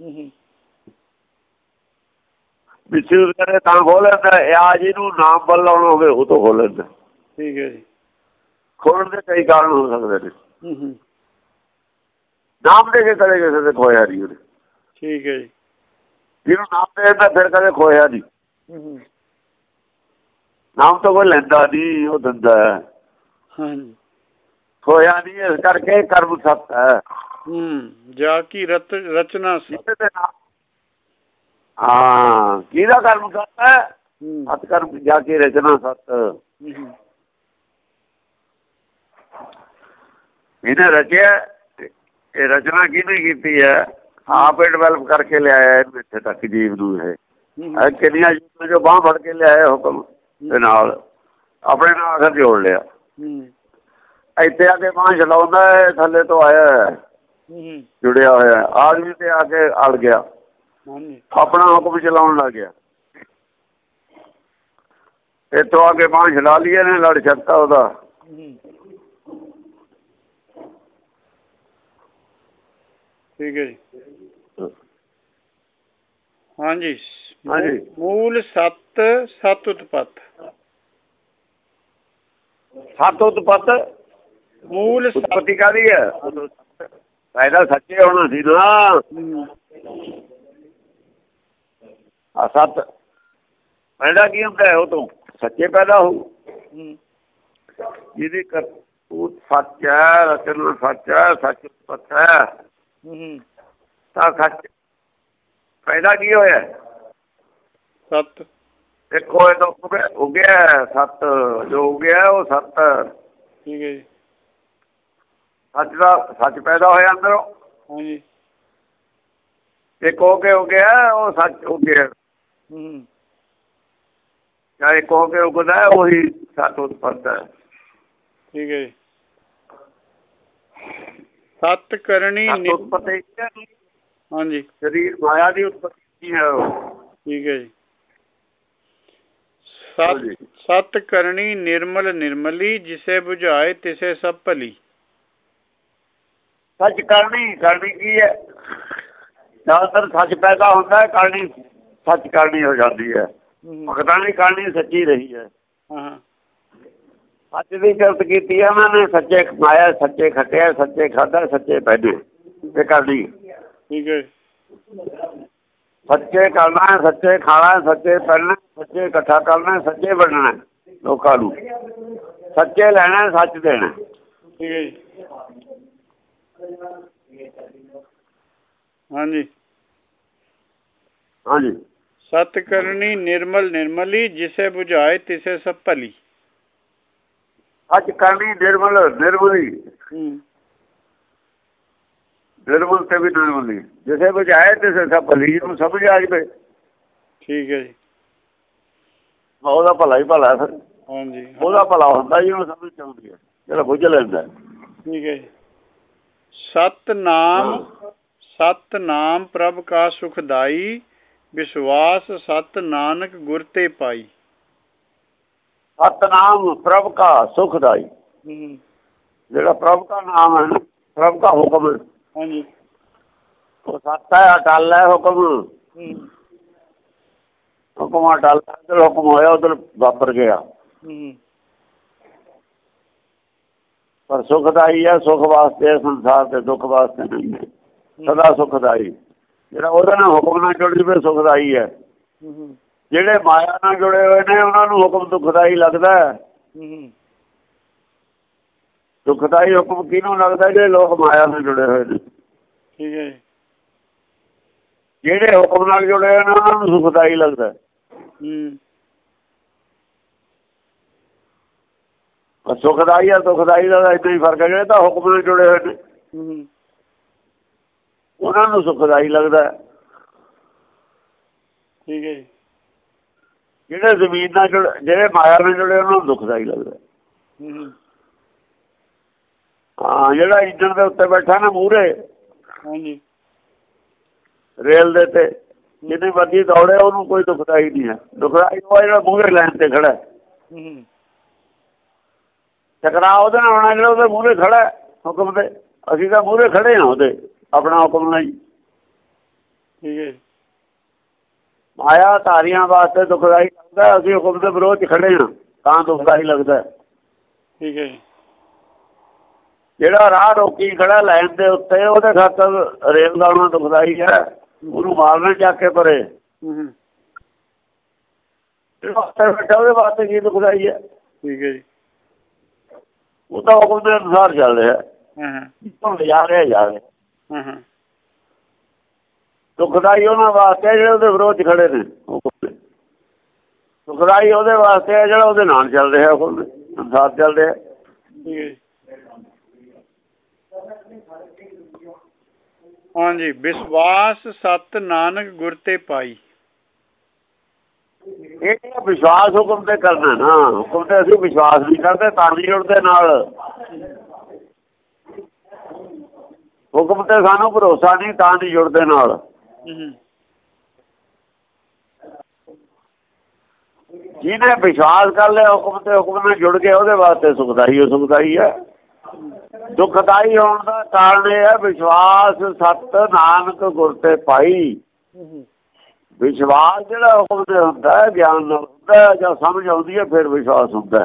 ਮਿਸਯੂਜ਼ ਕਰੇ ਤਾਂ ਖੋ ਲੈਂਦਾ। ਆ ਜਿਹਨੂੰ ਨਾਮ ਵੱਲ ਲਾਉਣਾ ਹੋਵੇ ਉਹ ਤੋਂ ਖੋ ਲੈਂਦਾ। ਠੀਕ ਹੈ ਜੀ ਖੋਣ ਦੇ ਕਈ ਕਾਰਨ ਹੋ ਸਕਦੇ ਨੇ। ਨਾਮ ਦੇ ਕੇ ਕਦੇ ਕਿਸੇ ਦੇ ਖੋਇਆ ਨਹੀਂ ਉਹਨੇ। ਠੀਕ ਹੈ ਜੀ ਜਿਹਨੂੰ ਨਾਮ ਦੇ ਦਿੰਦਾ ਫਿਰ ਕਦੇ ਖੋਇਆ ਨਹੀਂ। ਨਾਮ ਤਾਂ ਕੋਈ ਲੈਂਦਾ ਨਹੀਂ ਉਹ ਦਿੰਦਾ ਹਾਂਜੀ ਖੋਇਆ ਨਹੀਂ। ਇਸ ਕਰਕੇ ਕਰਮ ਸੱਤ ਹੈ। ਹੂੰ ਜਾ ਕੀ ਰਤ ਰਚਨਾ ਸੱਤ। ਹਾਂ ਕਿਹਦਾ ਕਰਮ ਸੱਤ ਹੈ? ਸੱਤ ਕਰਮ ਜਾ ਕੇ ਰਚਨਾ ਸੱਤ। ਇਹਨੇ ਰਚਿਆ ਇਹ ਰਚਨਾ ਕਿਹਨੇ ਕੀਤੀ ਹੈ? ਆਪ ਹੀ ਡਿਵੈਲਪ ਕਰਕੇ ਲਿਆਇਆ ਇੱਥੇ ਤੱਕ ਜੀਵ ਨੂੰ। ਇਹ ਕਿੰਨੀਆਂ ਜੀਵਾਂ ਜੋ ਬਾਂਹ ਫੜ ਕੇ ਲਿਆਇਆ ਹੁਕਮ ਦੇ ਨਾਲ ਆਪਣੇ ਨਾਲ ਆਖਰ ਜੋੜ ਲਿਆ। ਇੱਥੇ ਆ ਕੇ ਬਾਂਹ ਚਲਾਉਂਦਾ ਥੱਲੇ ਤੋਂ ਆਇਆ ਜੁੜਿਆ ਹੋਇਆ ਆਦਮੀ ਤੇ ਆ ਕੇ ਅੜ ਗਿਆ ਆਪਣਾ ਹੁਕਮ ਚਲਾਉਣ ਲੱਗ ਗਿਆ। ਇੱਥੋਂ ਆ ਕੇ ਬਾਂਹ ਚਲਾ ਲਈ ਨੇ ਲੜ ਛੱਡਤਾ ਉਹਦਾ। ਠੀਕ ਹੈ ਜੀ ਹਾਂਜੀ ਹਾਂਜੀ ਮੂਲ ਸੱਤ ਸੱਤ ਉਤਪਤ ਸੱਤ ਉਤਪਤ ਮੂਲ ਉਤਪਤੀ ਕਾਹਦੀ ਹੈ? ਪੈਦਾ ਸੱਚੇ ਹੋਣਾ ਸੀ ਨਾ। ਆ ਸੱਤ ਪੈਦਾ ਕੀ ਹੁੰਦਾ ਉਹ ਤੋਂ ਸੱਚੇ ਪੈਦਾ ਹੋਊ। ਜਿਹਦੀ ਕਰਤੂਤ ਸੱਚ ਹੈ ਰਚਨਾ ਸੱਚ ਹੈ ਸੱਚ ਉਤਪਤ ਹੈ ਤਾਂ ਸੱਚ ਪੈਦਾ ਕੀ ਹੋਇਆ? ਸੱਤ ਦੇਖੋ ਇਹ ਤਾਂ ਉਗਿਆ ਸੱਤ ਜੋ ਉਗਿਆ ਉਹ ਸੱਤ। ਠੀਕ ਹੈ ਜੀ ਸੱਚ ਦਾ ਸੱਚ ਪੈਦਾ ਹੋਇਆ ਅੰਦਰੋਂ। ਹਾਂਜੀ ਇੱਕ ਹੋ ਕੇ ਉਗਿਆ ਉਹ ਸੱਚ ਉਗਿਆ। ਚਾਹੇ ਇੱਕ ਹੋ ਕੇ ਉਗਦਾ ਉਹੀ ਸੱਤ ਉਤਪਤ ਹੈ। ਠੀਕ ਹੈ ਜੀ ਸੱਤ ਕਰਨੀ ਉਤਪਤੀ ਹਾਂਜੀ ਸਰੀਰ ਮਾਇਆ ਦੀ ਉਤਪਤੀ ਹੈ। ਠੀਕ ਹੈ ਜੀ ਸੱਤ ਸੱਤ ਕਰਨੀ ਨਿਰਮਲ ਨਿਰਮਲੀ ਜਿਸੇ ਬੁਝਾਏ ਤਿਸੇ ਸਭ ਭਲੀ। ਸੱਚ ਕਰਨੀ ਕਰਨੀ ਕੀ ਹੈ? ਜ਼ਿਆਦਾਤਰ ਸੱਚ ਪੈਦਾ ਹੁੰਦਾ ਹੈ ਕਰਨੀ ਸੱਚ ਕਰਨੀ ਹੋ ਜਾਂਦੀ ਹੈ। ਭਗਤਾਂ ਦੀ ਕਰਨੀ ਸੱਚੀ ਰਹੀ ਹੈ। ਸੱਚ ਦੀ ਕਿਰਤ ਕੀਤੀ ਹੈ ਉਹਨਾਂ ਨੇ। ਸੱਚੇ ਕਮਾਇਆ ਸੱਚੇ ਖੱਟਿਆ ਸੱਚੇ ਖਾਧਾ ਸੱਚੇ ਪਹਿਨੇ ਤੇ ਕਰਨੀ। ਠੀਕ ਹੈ ਸੱਚੇ ਕਰਨਾ ਸੱਚੇ ਖਾਣਾ ਸੱਚੇ ਪਹਿਨਣਾ ਸੱਚੇ ਇਕੱਠਾ ਕਰਨਾ ਸੱਚੇ ਵੰਡਣਾ ਲੋਕਾਂ ਨੂੰ ਸੱਚੇ ਲੈਣਾ ਸੱਚ ਦੇਣਾ। ਠੀਕ ਹੈ ਜੀ ਹਾਂਜੀ ਹਾਂਜੀ ਸਤ ਕਰਨੀ ਨਿਰਮਲ ਨਿਰਮਲੀ ਜਿਸੇ ਬੁਝਾਏ ਤਿਸੇ ਸਭ ਭਲੀ। ਸੱਚ ਕਰਨੀ ਨਿਰਮਲ ਨਿਰਮਲੀ ਨਿਰਮਲ ਤੇ ਵੀ ਨਿਰਮਲੀ ਜਿਸੇ ਬੁਝਾਏ ਤਿਸੇ ਸਭ ਭਲੀ ਨੂੰ ਸਮਝ ਆ ਜਾਵੇ। ਠੀਕ ਹੈ ਜੀ ਉਹਦਾ ਭਲਾ ਹੀ ਭਲਾ ਫਿਰ। ਹਾਂਜੀ ਉਹਦਾ ਭਲਾ ਹੁੰਦਾ ਜੀ ਉਹਨੂੰ ਸਮਝ ਆਉਂਦੀ ਹੈ ਜਿਹੜਾ ਬੁੱਝ ਲੈਂਦਾ। ਠੀਕ ਹੈ ਜੀ ਸਤਨਾਮ ਸਤਨਾਮ ਪ੍ਰਭ ਕਾ ਸੁਖਦਾਈ ਵਿਸ਼ਵਾਸ ਸਤ ਨਾਨਕ ਗੁਰ ਤੇ ਪਾਈ। ਸਤਨਾਮ ਪ੍ਰਭ ਕਾ ਸੁਖਦਾਈ ਜਿਹੜਾ ਪ੍ਰਭ ਕਾ ਨਾਮ ਹੈ ਪ੍ਰਭ ਕਾ ਹੁਕਮ ਹੈ। ਹਾਂਜੀ ਉਹ ਸੱਤ ਹੈ ਅਟਲ ਹੈ ਹੁਕਮ। ਹੁਕਮ ਅਟਲ ਹੁਕਮ ਹੋਇਆ ਉਧਰ ਵਾਪਰ ਗਿਆ। ਪਰ ਸੁਖਦਾਈ ਹੈ, ਸੁਖ ਵਾਸਤੇ ਸੰਸਾਰ ਤੇ ਦੁੱਖ ਵਾਸਤੇ ਨਹੀਂ ਹੈ, ਸਦਾ ਸੁਖਦਾਈ। ਜਿਹੜਾ ਉਹਦੇ ਨਾਲ ਹੁਕਮ ਨਾਲ ਜੁੜ ਜਵੇ ਸੁਖਦਾਈ ਹੈ। ਜਿਹੜੇ ਮਾਇਆ ਨਾਲ ਜੁੜੇ ਹੋਏ ਨੇ ਉਹਨਾਂ ਨੂੰ ਹੁਕਮ ਦੁਖਦਾਈ ਲੱਗਦਾ। ਦੁਖਦਾਈ ਹੁਕਮ ਕਿਹਨੂੰ ਲੱਗਦਾ? ਜਿਹੜੇ ਲੋਕ ਮਾਇਆ ਨਾਲ ਜੁੜੇ ਹੋਏ ਨੇ। ਠੀਕ ਹੈ। ਜਿਹੜੇ ਹੁਕਮ ਨਾਲ ਜੁੜੇ ਹੋਏ ਨੇ ਉਹਨਾਂ ਨੂੰ ਸੁਖਦਾਈ ਲੱਗਦਾ। ਸੁਖਦਾਈ ਆ ਦੁਖਦਾਈ ਦਾ ਏਦਾਂ ਹੀ ਫਰਕ ਹੈ। ਜਿਹੜੇ ਤਾਂ ਹੁਕਮ ਨਾਲ ਜੁੜੇ ਹੋਏ ਨੇ ਉਹਨਾਂ ਨੂੰ ਸੁਖਦਾਈ ਲੱਗਦਾ। ਠੀਕ ਹੈ। ਜਿਹੜੇ ਜ਼ਮੀਨ ਨਾਲ ਜੁੜੇ, ਜਿਹੜੇ ਮਾਇਆ ਨਾਲ ਜੁੜੇ ਉਹਨਾਂ ਨੂੰ ਦੁਖਦਾਈ ਲੱਗਦਾ। ਹਾਂ, ਜਿਹੜਾ ਇੰਜਣ ਦੇ ਉੱਤੇ ਬੈਠਾ ਨਾ ਮੂਹਰੇ ਰੇਲ ਦੇ ਤੇ ਜਿੰਨੀ ਮਰਜ਼ੀ ਦੌੜੇ ਉਹਨੂੰ ਕੋਈ ਦੁਖਦਾਈ ਨਹੀਂ ਹੈ। ਦੁਖਦਾਈ ਉਹ ਜਿਹੜਾ ਮੂਹਰੇ ਲਾਈਨ ਤੇ ਖੜਾ ਟਕਰਾ ਉਹਦੇ ਨਾਲ ਹੋਣਾ ਜਿਹੜਾ ਉਹਦੇ ਮੂਹਰੇ ਖੜਾ ਹੁਕਮ ਦੇ। ਅਸੀਂ ਤਾਂ ਮੂਹਰੇ ਖੜੇ ਹਾਂ ਉਹਦੇ ਆਪਣਾ ਹੁਕਮ ਨਾਲ। ਠੀਕ ਹੈ। ਮਾਇਆ ਧਾਰੀਆਂ ਵਾਸਤੇ ਦੁਖਦਾਈ ਲੱਗਦਾ, ਅਸੀਂ ਹੁਕਮ ਦੇ ਵਿਰੋਧ ਚ ਖੜੇ ਹਾਂ ਤਾਂ ਦੁਖਦਾਈ ਲੱਗਦਾ। ਠੀਕ ਹੈ। ਜਿਹੜਾ ਰਾਹ ਰੋਕੀ ਖੜਾ ਲਾਈਨ ਦੇ ਉੱਤੇ ਉਹਦੇ ਖਾਤਰ ਰੇਲ ਦਾ ਉਹਨਾਂ ਦੁਖਦਾਈ ਹੈ। ਉਹਨੂੰ ਮਾਰਨਾ ਚੱਕ ਕੇ ਪਰੇ ਬੈਠਾ ਉਹਦੇ ਵਾਸਤੇ ਕੀ ਦੁਖਦਾਈ ਹੈ? ਠੀਕ ਹੈ ਜੀ। ਉਹ ਤਾਂ ਹੁਕਮ ਦੇ ਅਨੁਸਾਰ ਚੱਲ ਰਿਹਾ ਜਾ ਰਿਹਾ ਜਾ ਰਿਹਾ। ਦੁਖਦਾਈ ਉਹਨਾਂ ਵਾਸਤੇ ਜਿਹੜੇ ਉਹਦੇ ਵਿਰੋਧ ਖੜੇ ਨੇ। ਦੁਖਦਾਈ ਉਹਦੇ ਵਾਸਤੇ ਹੈ ਜਿਹੜਾ ਉਹਦੇ ਨਾਲ ਚੱਲ ਰਿਹਾ, ਹੁਕਮ ਦੇ ਅਨੁਸਾਰ ਚੱਲ ਰਿਹਾ। ਹਾਂਜੀ। ਵਿਸ਼ਵਾਸ ਸਤ ਨਾਨਕ ਗੁਰ ਤੇ ਪਾਈ। ਇਹ ਵਿਸ਼ਵਾਸ ਹੁਕਮ ਤੇ ਕਰਨਾ ਨਾ। ਹੁਕਮ ਤੇ ਅਸੀਂ ਵਿਸ਼ਵਾਸ ਨਹੀਂ ਕਰਦੇ ਤਾਂ ਨਹੀਂ ਜੁੜਦੇ ਨਾਲ। ਹੁਕਮ ਤੇ ਸਾਨੂੰ ਭਰੋਸਾ ਨਹੀਂ ਤਾਂ ਨਹੀਂ ਜੁੜਦੇ ਨਾਲ। ਜਿਹਨੇ ਵਿਸ਼ਵਾਸ ਕਰ ਲਿਆ ਹੁਕਮ ਤੇ, ਹੁਕਮ ਨਾਲ ਜੁੜ ਕੇ ਉਹਦੇ ਵਾਸਤੇ ਸੁਖਦਾਈ ਉਹ ਸੁਖਦਾਈ ਹੈ। ਦੁਖਦਾਈ ਹੋਣ ਦਾ ਕਾਰਨ ਇਹ ਹੈ ਵਿਸ਼ਵਾਸ ਸਤ ਨਾਨਕ ਗੁਰ ਤੇ ਪਾਈ। ਵਿਸ਼ਵਾਸ ਜਿਹੜਾ ਹੁਕਮ ਤੇ ਹੁੰਦਾ ਹੈ ਗਿਆਨ ਨਾਲ ਹੁੰਦਾ, ਜਾਂ ਸਮਝ ਆਉਂਦੀ ਹੈ ਫਿਰ ਵਿਸ਼ਵਾਸ ਹੁੰਦਾ।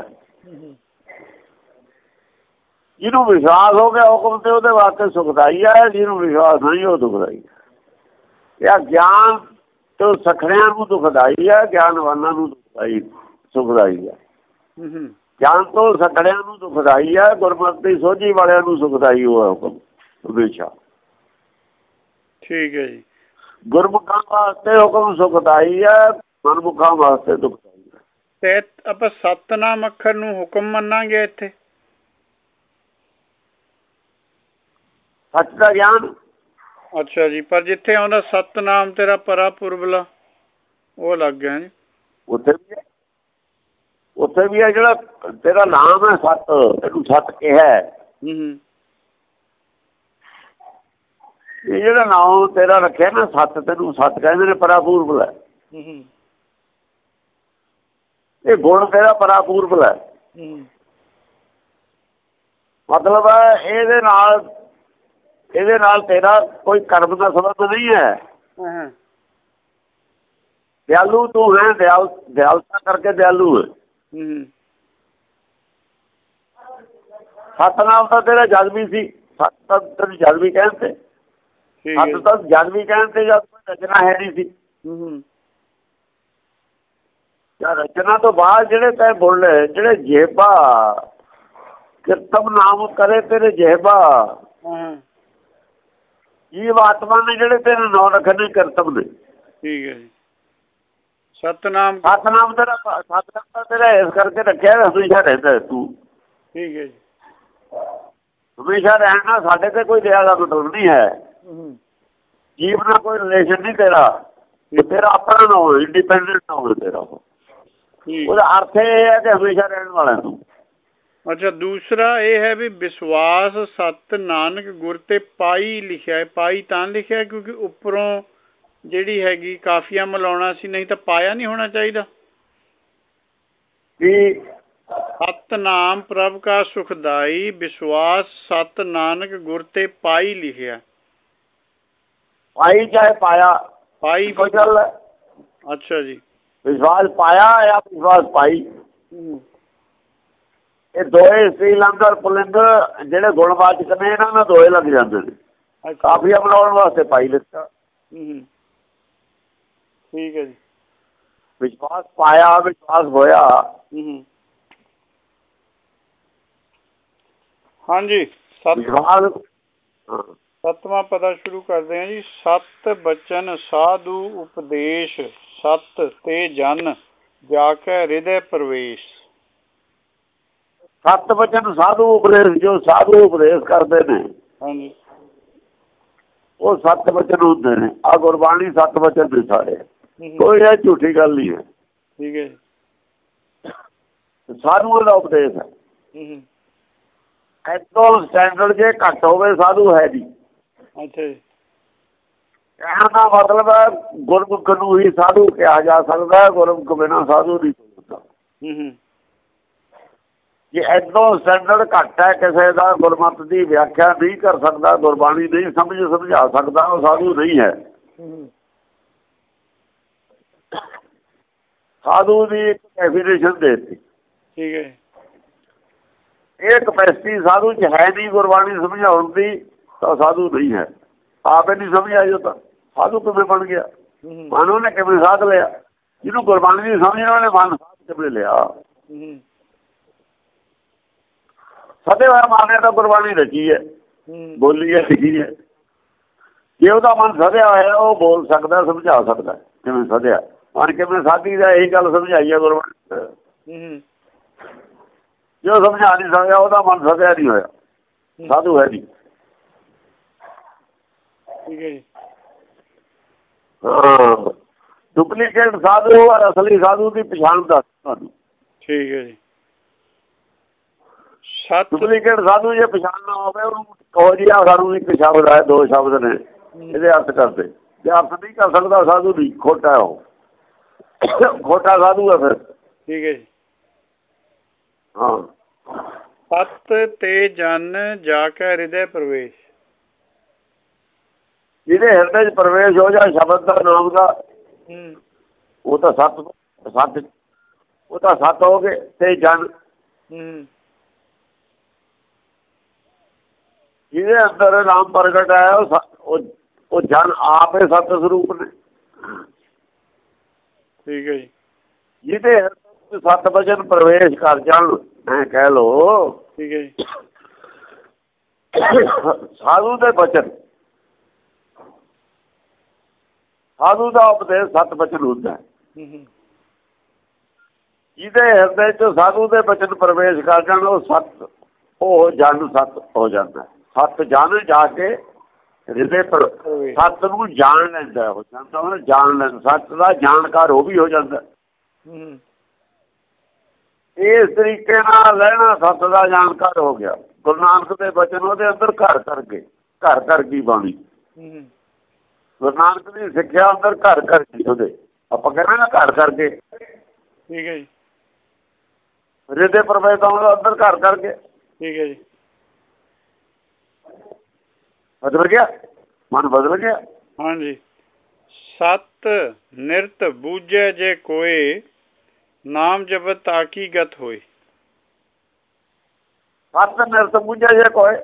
ਜਿਹਨੂੰ ਵਿਸ਼ਵਾਸ ਹੋ ਗਿਆ ਹੁਕਮ ਤੇ ਉਹਦੇ ਵਾਸਤੇ ਸੁਖਦਾਈ ਹੈ, ਜਿਹਨੂੰ ਵਿਸ਼ਵਾਸ ਨਹੀਂ ਉਹ ਦੁਖਦਾਈ ਹੈ। ਇਹ ਗਿਆਨ ਤੋਂ ਸਖਰਿਆਂ ਨੂੰ ਦੁਖਦਾਈ ਹੈ, ਗਿਆਨਵਾਨਾਂ ਨੂੰ ਦੁਖਦਾਈ ਸੁਖਦਾਈ ਹੈ। ਗਿਆਨ ਤੋਂ ਸਖਰਿਆਂ ਨੂੰ ਦੁਖਦਾਈ ਹੈ, ਗੁਰਮਤਿ ਦੀ ਸੋਝੀ ਵਾਲਿਆਂ ਨੂੰ ਸੁਖਦਾਈ ਹੋਇਆ ਹੁਕਮ ਹਮੇਸ਼ਾ। ਠੀਕ ਹੈ ਜੀ। ਗੁਰਮੁਖਾਂ ਵਾਸਤੇ ਹੁਕਮ ਸੁਖਦਾਈ ਹੈ, ਮਨਮੁਖਾਂ ਵਾਸਤੇ ਦੁਖਦਾਈ ਹੈ। ਤੇ ਆਪਾਂ ਸਤਨਾਮ ਅੱਖਰ ਨੂੰ ਹੁਕਮ ਮੰਨਾਂਗੇ ਇੱਥੇ? ਸੱਚ ਦਾ ਗਿਆਨ। ਅੱਛਾ ਜੀ। ਪਰ ਜਿੱਥੇ ਆਉਂਦਾ ਸਤਨਾਮ ਤੇਰਾ ਪਰਾ ਪੁਰਬਲਾ ਉਹ ਲੱਗ ਗਿਆ ਜੀ। ਉੱਥੇ ਵੀ ਹੈ, ਉੱਥੇ ਵੀ ਹੈ ਜਿਹੜਾ ਤੇਰਾ ਨਾਮ ਹੈ ਸੱਤ, ਤੈਨੂੰ ਸੱਤ ਕਿਹਾ। ਇਹ ਜਿਹੜਾ ਨਾਮ ਤੇਰਾ ਰੱਖਿਆ ਨਾ ਸੱਤ, ਤੈਨੂੰ ਸੱਤ ਕਹਿੰਦੇ ਨੇ ਪਰਾਪੂਰਬ ਹੈ। ਇਹ ਗੁਣ ਤੇਰਾ ਪਰਾਪੂਰਬ ਹੈ। ਮਤਲਬ ਹੈ ਇਹਦੇ ਨਾਲ ਇਹਦੇ ਨਾਲ ਤੇਰਾ ਕੋਈ ਕਰਮ ਦਾ ਸੰਬੰਧ ਨਹੀਂ ਹੈ। ਦਿਆਲੂ ਤੂੰ ਹੈ, ਦਿਆਲ ਦਿਆਲਤਾ ਕਰਕੇ ਦਿਆਲੂ ਹੈ। ਸਤਨਾਮ ਤਾਂ ਤੇਰਾ ਜਦ ਵੀ ਸੀ, ਸੱਤ ਤਾਂ ਤੈਨੂੰ ਜਦ ਵੀ ਕਹਿੰਦੇ, ਸੱਤ ਤਾਂ ਜਦ ਵੀ ਕਹਿੰਦੇ ਜਦ ਕੋਈ ਰਚਨਾ ਹੈ ਨਹੀਂ ਸੀ। ਰਚਨਾ ਤੋਂ ਬਾਅਦ ਜਿਹੜੇ ਤੈਂ ਬੋਲੇ, ਜਿਹੜੇ ਜੇਬਾ ਕਿਰਤਮ ਨਾਮ ਕਰੇ ਤੇਰੇ ਜੇਬਾ, ਜੀਵ ਆਤਮਾ ਨੇ ਜਿਹੜੇ ਤੇਰੇ ਨਾਂ ਰੱਖਣੇ ਕਿਰਤਮ ਨੇ। ਠੀਕ ਹੈ ਜੀ। ਸਤਨਾਮ ਸਤਨਾਮ ਤੇਰਾ ਸਤਨਾਮ ਤਾਂ ਤੇਰਾ ਇਸ ਕਰਕੇ ਰੱਖਿਆ ਹਮੇਸ਼ਾ ਰਹਿੰਦਾ ਤੂੰ। ਠੀਕ ਹੈ ਜੀ। ਹਮੇਸ਼ਾ ਰਹਿਣਾ ਸਾਡੇ ਤੇ ਕੋਈ ਦਇਆ ਦਾ ਮਤਲਬ ਨਹੀਂ ਹੈ। ਜੀਵ ਨਾਲ ਕੋਈ ਰਿਲੇਸ਼ਨ ਨਹੀਂ ਤੇਰਾ, ਤੇਰਾ ਆਪਣਾ ਨਾਮ ਇੰਡੀਪੈਂਡੈਂਟ ਨਾਮ ਤੇਰਾ। ਉਹਦਾ ਅਰਥ ਇਹ ਹੈ ਕਿ ਹਮੇਸ਼ਾ ਰਹਿਣ ਵਾਲਾ ਤੂੰ। ਅੱਛਾ। ਦੂਸਰਾ ਇਹ ਹੈ ਵੀ ਵਿਸ਼ਵਾਸ ਸਤ ਨਾਨਕ ਗੁਰ ਤੇ ਪਾਈ ਲਿਖਿਆ ਹੈ। ਪਾਈ ਤਾਂ ਲਿਖਿਆ ਕਿਉਂਕਿ ਉੱਪਰੋਂ ਜਿਹੜੀ ਹੈਗੀ ਕਾਫੀਆ ਮਿਲਾਉਣਾ ਸੀ, ਨਹੀਂ ਤਾਂ ਪਾਇਆ ਨਹੀਂ ਹੋਣਾ ਚਾਹੀਦਾ। ਸਤਨਾਮ ਪ੍ਰਭ ਕਾ ਸੁਖਦਾਈ, ਵਿਸ਼ਵਾਸ ਸਤ ਨਾਨਕ ਗੁਰ ਤੇ ਪਾਈ ਲਿਖਿਆ। ਪਾਈ ਚਾਹੇ ਪਾਇਆ, ਪਾਈ ਕੋਈ ਗੱਲ ਹੈ। ਅੱਛਾ ਜੀ। ਵਿਸ਼ਵਾਸ ਪਾਇਆ ਜਾਂ ਵਿਸ਼ਵਾਸ ਪਾਈ, ਇਹ ਦੋਏ ਇਸਤਰੀ ਲਿੰਗ ਔਰ ਪੁਲਿੰਗ ਜਿਹੜੇ ਗੁਣਵਾਚਕ ਨੇ ਇਹਨਾਂ ਨਾਲ ਦੋਏ ਲੱਗ ਜਾਂਦੇ ਨੇ। ਕਾਫੀਆ ਬਣਾਉਣ ਵਾਸਤੇ ਪਾਈ ਲਿਖਤਾ। ਠੀਕ ਹੈ ਜੀ। ਵਿਸ਼ਵਾਸ ਪਾਇਆ, ਵਿਸ਼ਵਾਸ ਹੋਇਆ। ਹਾਂਜੀ, ਵਿਸ਼ਵਾਸ। ਸੱਤਵਾਂ ਪਤਾ ਸ਼ੁਰੂ ਕਰਦੇ ਹਾਂ ਜੀ। ਸਤ ਬਚਨ ਸਾਧੂ ਉਪਦੇਸ਼, ਸਤ ਤੇ ਜਨ ਜਾ ਕੇ ਹਿਰਦੇ ਪ੍ਰਵੇਸ਼। ਸਤ ਬਚਨ ਸਾਧੂ ਉਪਦੇਸ਼, ਜੋ ਸਾਧੂ ਉਪਦੇਸ਼ ਕਰਦੇ ਨੇ ਹਾਂਜੀ ਉਹ ਸੱਤ ਬਚਨ ਹੁੰਦੇ ਨੇ। ਆ ਗੁਰਬਾਣੀ ਸੱਤ ਬਚਨ ਨੇ ਸਾਰੇ, ਕੋਈ ਇਹ ਝੂਠੀ ਗੱਲ ਨਹੀਂ ਹੈ। ਠੀਕ ਹੈ ਜੀ। ਸਾਧੂਆਂ ਦਾ ਉਪਦੇਸ਼ ਹੈ। ਐਦੋਂ ਸਟੈਂਡਰਡ ਜੇ ਘੱਟ ਹੋਵੇ ਸਾਧੂ ਹੈ ਜੀ। ਅੱਛਾ ਜੀ। ਕਹਿਣ ਦਾ ਮਤਲਬ ਹੈ ਗੁਰਮੁਖ ਨੂੰ ਹੀ ਸਾਧੂ ਕਿਹਾ ਜਾ ਸਕਦਾ, ਗੁਰਮੁਖ ਬਿਨਾਂ ਸਾਧੂ ਨਹੀਂ ਹੋ ਸਕਦਾ। ਜੇ ਐਦੋਂ ਸਟੈਂਡਰਡ ਘੱਟ ਹੈ ਕਿਸੇ ਦਾ, ਗੁਰਮਤ ਦੀ ਵਿਆਖਿਆ ਨਹੀਂ ਕਰ ਸਕਦਾ, ਗੁਰਬਾਣੀ ਨਹੀਂ ਸਮਝ ਸਮਝਾ ਸਕਦਾ, ਉਹ ਸਾਧੂ ਨਹੀਂ ਹੈ। ਸਾਧੂ ਦੀ ਇੱਕ ਡੈਫੀਨੇਸ਼ਨ ਦੇ ਦਿੱਤੀ। ਠੀਕ ਹੈ। ਇਹ ਕਪੈਸਿਟੀ ਸਾਧੂ ਚ ਹੈ ਨਹੀਂ ਗੁਰਬਾਣੀ ਸਮਝਾਉਣ ਦੀ, ਤਾਂ ਸਾਧੂ ਨਹੀਂ ਹੈ। ਆਪੇ ਨਹੀਂ ਸਮਝਿਆ ਜੋ ਤਾਂ ਸਾਧੂ ਕਿਵੇਂ ਬਣ ਗਿਆ? ਮਨ ਉਹਨੇ ਕਿਵੇਂ ਸਾਧ ਲਿਆ? ਜਿਹਨੂੰ ਗੁਰਬਾਣੀ ਦੀ ਸਮਝ ਉਹਨੇ ਮਨ ਸਾਧ ਕਿਵੇਂ ਲਿਆ? ਸਦੇ ਹੋਇਆ ਮਾਨੇ ਤਾਂ ਗੁਰਬਾਣੀ ਰਚੀ ਹੈ, ਬੋਲੀ ਹੈ, ਲਿਖੀ ਹੈ। ਜੇ ਉਹਦਾ ਮਨ ਸਦਿਆ ਹੋਇਆ ਉਹ ਬੋਲ ਸਕਦਾ, ਸਮਝਾ ਸਕਦਾ। ਕਿਵੇਂ ਸਦਿਆ ਮਨ ਕਿਵੇਂ ਸਾਧੀ ਦਾ ਇਹੀ ਗੱਲ ਸਮਝਾਈ ਹੈ ਗੁਰਬਾਣੀ। ਜੋ ਸਮਝਾ ਨਹੀਂ ਸਕਦਾ ਉਹਦਾ ਮਨ ਸਦਿਆ ਨਹੀਂ ਹੋਇਆ, ਸਾਧੂ ਹੈ ਨਹੀਂ। ਹਾਂ, ਡੁਪਲੀਕੇਟ ਸਾਧੂ ਔਰ ਅਸਲੀ ਸਾਧੂ ਦੀ ਪਛਾਣ ਦੱਸ ਤੁਹਾਨੂੰ। ਠੀਕ ਹੈ ਜੀ। ਡੁਪਲੀਕੇਟ ਸਾਧੂ ਜੇ ਪਛਾਣ ਨਾ ਹੋਵੇ ਉਹਨੂੰ ਕਹੋ ਜੀ ਆ ਸਾਨੂੰ ਇੱਕ ਸ਼ਬਦ ਹੈ, ਦੋ ਸ਼ਬਦ ਨੇ, ਇਹਦੇ ਅਰਥ ਕਰਦੇ। ਜੇ ਅਰਥ ਨਹੀਂ ਕਰ ਸਕਦਾ ਸਾਧੂ ਨਹੀਂ, ਖੋਟਾ ਉਹ, ਖੋਟਾ ਸਾਧੂ ਹੈ ਫਿਰ। ਠੀਕ ਹੈ ਜੀ। ਹਾਂ। ਸਤ ਤੇ ਜਨ ਜਾ ਕੇ ਹਿਰਦੇ ਪ੍ਰਵੇਸ਼, ਜਿਹਦੇ ਹਿਰਦੇ ਚ ਪ੍ਰਵੇਸ਼ ਹੋ ਜਾ ਸ਼ਬਦ ਦਾ, ਨਾਮ ਦਾ, ਉਹ ਤਾਂ ਸਤ ਸਤ ਉਹ ਤਾਂ ਸਤ ਹੋ ਗਏ। ਤੇ ਜਨ ਜਿਹਦੇ ਅੰਦਰ ਨਾਮ ਪ੍ਰਗਟ ਆਇਆ ਉਹ ਉਹ ਜਨ ਆਪ ਹੈ, ਸਤ ਸਰੂਪ ਨੇ। ਠੀਕ ਹੈ ਜੀ। ਜਿਹਦੇ ਹਿਰਦੇ ਸਤ ਬਚਨ ਪ੍ਰਵੇਸ਼ ਕਰ ਜਾਣ, ਐ ਕਹਿ ਲੋ। ਠੀਕ ਹੈ ਜੀ। ਸਾਧੂ ਦੇ ਬਚਨ, ਸਾਧੂ ਦਾ ਉਪਦੇਸ਼ ਸਤ ਬਚਨ ਹੁੰਦਾ। ਜਿਹਦੇ ਹਿਰਦੇ ਚ ਸਾਧੂ ਦੇ ਬਚਨ ਪ੍ਰਵੇਸ਼ ਕਰ ਜਾਣ ਉਹ ਸਤ, ਉਹ ਜਨ ਸਤ ਹੋ ਜਾਂਦਾ। ਸਤ ਜਨ ਜਾ ਕੇ ਹਿਰਦੇ ਪਰ, ਸਤ ਨੂੰ ਜਾਣ ਲੈਂਦਾ ਹੋ ਜਾਂਦਾ, ਜਾਣ ਲੈਂਦਾ। ਸਤ ਦਾ ਜਾਣਕਾਰ ਉਹ ਵੀ ਹੋ ਜਾਂਦਾ। ਇਸ ਤਰੀਕੇ ਨਾਲ ਲੈਣਾ ਸਤ ਦਾ ਜਾਣਕਾਰ ਹੋ ਗਿਆ। ਗੁਰੂ ਨਾਨਕ ਦੇ ਬਚਨ ਉਹਦੇ ਅੰਦਰ ਘਰ ਕਰਕੇ, ਘਰ ਕਰ ਗਈ ਬਾਣੀ। ਗੁਰੂ ਨਾਨਕ ਦੀ ਸਿੱਖਿਆ ਅੰਦਰ ਘਰ ਕਰਕੇ, ਉਹਦੇ ਆਪਾਂ ਕਹਿੰਦੇ ਨਾ ਘਰ ਕਰਕੇ। ਠੀਕ ਹੈ ਜੀ। ਹਿਰਦੇ ਪ੍ਰਵੇਸ਼ ਦਾ ਅੰਦਰ ਘਰ ਕਰਕੇ। ਠੀਕ ਹੈ ਜੀ। ਬਦਲ ਗਿਆ, ਮਨ ਬਦਲ ਗਿਆ। ਹਾਂਜੀ। ਸਤ ਨਿਰਤ ਬੂਝੇ ਜੇ ਕੋਏ, ਨਾਮ ਜਪਤ ਤਾਕੀ ਗਤ ਹੋਏ। ਸਤ ਨਿਰਤ ਬੂਝੇ ਜੇ ਕੋਏ,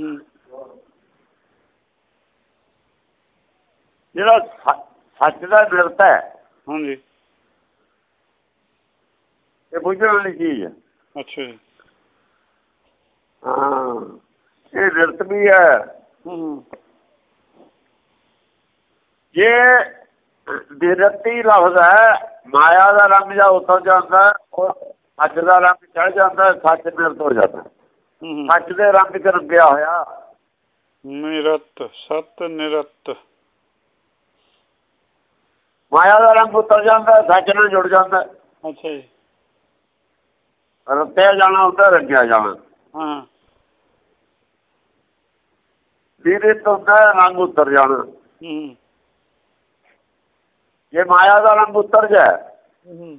ਜਿਹੜਾ ਸੱਚ ਦਾ ਨਿਰਤ ਹੈ। ਹਾਂਜੀ। ਇਹ ਬੁੱਝਣ ਵਾਲੀ ਚੀਜ਼ ਹੈ। ਅੱਛਾ ਜੀ। ਹਾਂ, ਇਹ ਨਿਰਤ ਵੀ ਹੈ। ਜੇ ਨਿਰਤੀ ਲਫ਼ਜ਼ ਹੈ, ਮਾਇਆ ਦਾ ਰੰਗ ਜਾਂ ਉਤਰ ਜਾਂਦਾ, ਉਹ ਸੱਚ ਦਾ ਰੰਗ ਚੜ ਜਾਂਦਾ, ਸੱਚ ਨਿਰਤ ਹੋ ਜਾਂਦਾ। ਸੱਚ ਦੇ ਰੰਗ ਚ ਰੰਗਿਆ ਹੋਇਆ। ਨਿਰਤ, ਸਤ ਨਿਰਤ। ਮਾਇਆ ਦਾ ਰੰਗ ਉਤਰ ਜਾਂਦਾ, ਸੱਚ ਨਾਲ ਜੁੜ ਜਾਂਦਾ। ਅੱਛਾ ਜੀ। ਰਤਿਆ ਜਾਣਾ ਹੁੰਦਾ, ਰੰਗਿਆ ਜਾਣਾ। ਹਾਂ। ਨਿਰਤ ਹੁੰਦਾ ਰੰਗ ਉਤਰ ਜਾਣਾ। ਜੇ ਮਾਇਆ ਦਾ ਰੰਗ ਉਤਰ ਜਾਏ,